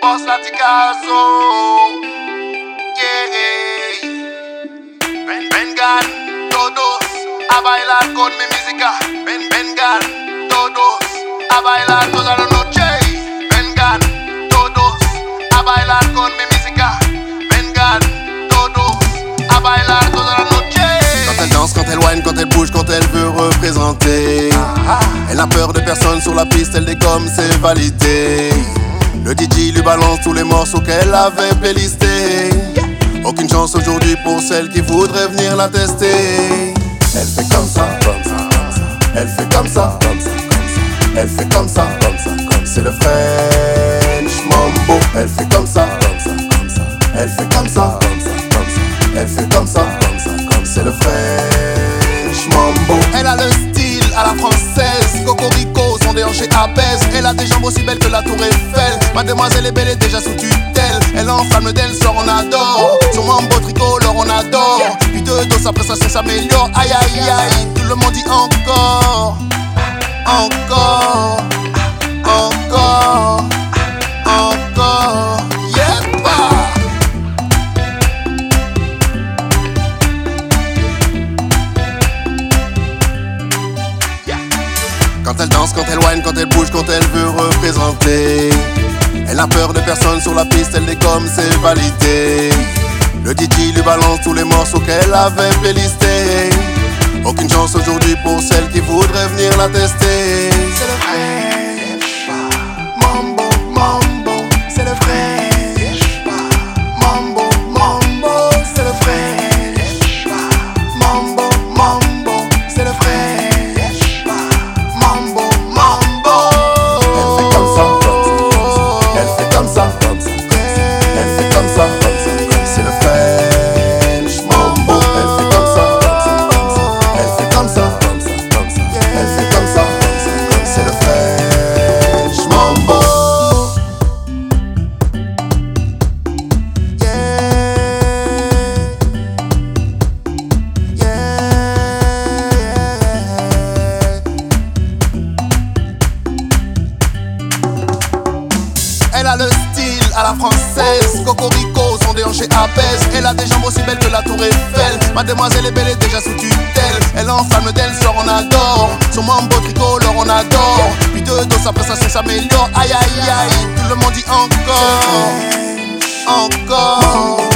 boss laticazo. Yeah. Vengan todos a bailar con mi música. Vengan todos a bailar toda la noche. Vengan todos a bailar con mi música. Vengan todos a bailar toda la noche. Quand elle danse, quand elle whine, quand elle bouge, quand elle veut représenter. Elle n'a peur de personne sur la piste, elle dégomme ses validités. Le DJ lui balance tous les morceaux qu'elle avait playlistés. Aucune chance aujourd'hui pour celle qui voudrait venir la tester. Elle fait comme ça, comme ça, comme ça. Elle fait comme ça, comme ça, comme ça. Elle fait comme ça, comme ça, comme ça. C'est le French Mambo. Elle fait comme ça, comme ça, comme ça. Elle fait comme ça, comme ça, comme ça. Elle fait comme ça, comme ça, comme ça. C'est le French Mambo. Elle a le style à la française. Cocorico, son déhanché apaise. Elle a des jambes aussi belles que la tour Eiffel. Mademoiselle est belle et déjà sous tutelle. Elle enflamme d'elle, sort on adore. Son mambo tricolore on adore. Puis de dos sa prestation s'améliore. Aïe aïe aïe, tout le monde dit encore. Encore. Encore. Encore. Yeah. Quand elle danse, quand elle whine, quand elle bouge, quand elle veut représenter. Elle n'a peur de personne sur la piste, elle dégomme ses validités. Le DJ lui balance tous les morceaux qu'elle avait playlistés. Aucune chance aujourd'hui pour celle qui voudrait venir la tester. C'est le French Mambo, Mambo. C'est le French Mambo, Mambo. C'est le French Mambo, Mambo. C'est le French Mambo, Mambo. Elle fait comme ça, comme ça. Elle fait comme ça, comme ça. Elle fait comme ça, comme ça. C'est le French Mambo. Elle fait comme ça, comme ça, comme ça. Elle fait comme ça, comme ça, comme ça. Elle fait comme ça, comme ça, comme ça. C'est le French Mambo. Elle a le style à la française. Cocorico, son déhanché apaise. Elle a des jambes aussi belles que la tour Eiffel. Mademoiselle est belle et déjà sous tutelle. Elle enflamme d'elle, sort on adore. Son mambo tricolore on adore. Puis de dos sa prestation s'améliore. Aïe aïe aïe, tout le monde dit encore. Encore.